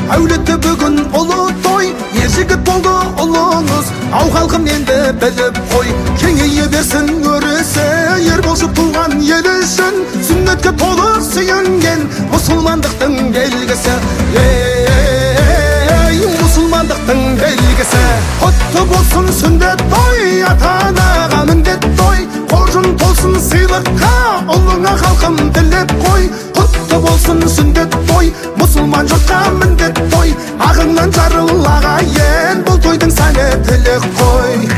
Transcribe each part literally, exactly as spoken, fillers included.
әулетті бүгін ұлы той, ер жігіт болды ұлыңыз, ау халқым енді біліп қой. Кеңейе берсін өрісі, ер болшып туған ел үшін, сүннетке толы сүйінген мұсылмандықтың белгісі. Ей, мұсылмандықтың белгісі. Құтты болсын сүндет той, ата-анаға міндет той, қоржын толсын сыйлыққа, ұлыңа халқым тілеп қой. Құтты болсын сүндет той, мұсылман жұртқа міндет той, ағыңнан жарыл ағайын, бұл тойдың сәні тілек қой.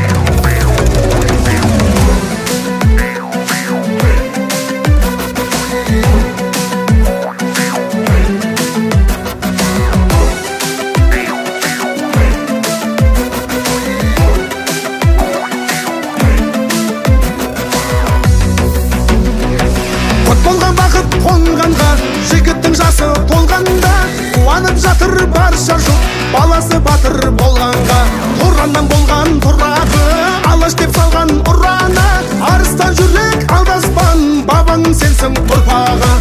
Қонғанға, жігіттің жасы толғанда, қуанып жатыр барша жұрт, баласы батыр болғанға. Тұраннан болған тұрағы, алаш деп салған ұраны, арыстан жүрек алдаспан, бабаң сенсің ұрпағы.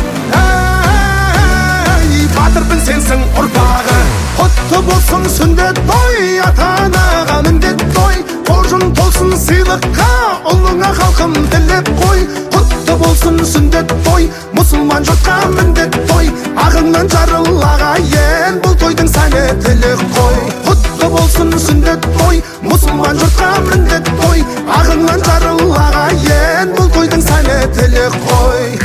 Әй, батырдың сенсің ұрпағы. Құтты болсын сүндет той, ата-анаға міндет той, қоржын толсын сыйлыққа, ұлыңа халқым тілеп қой. Құтты болсын сүндет той, мұсылман жұртқа міндет той, ағыңнан жарыл ағайын, бұл тойдың сәні тілек қой. Құтты болсын сүндет той, мұсылман жұртқа міндет той, ағыңнан жарыл ағайын, бұл тойдың сәні тілек қой.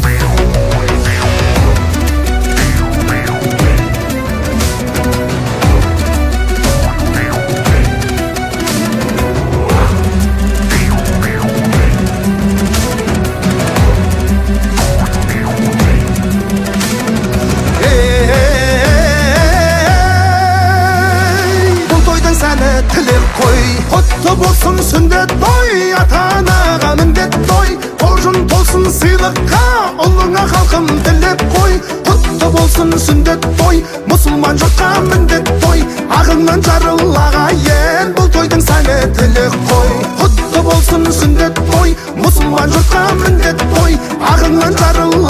Құтты болсын сүндет той, ата-анаға міндет той, қоржын толсын сыйлыққа, ұлыңа халқым тілеп қой. Құтты болсын сүндет той, мұсылман жұртқа міндет той, ағыңнан жарыл ағайын, бұл тойдың сәні тілек қой. Құтты болсын сүндет той, мұсылман жұртқа міндет той, ағыңнан жарыл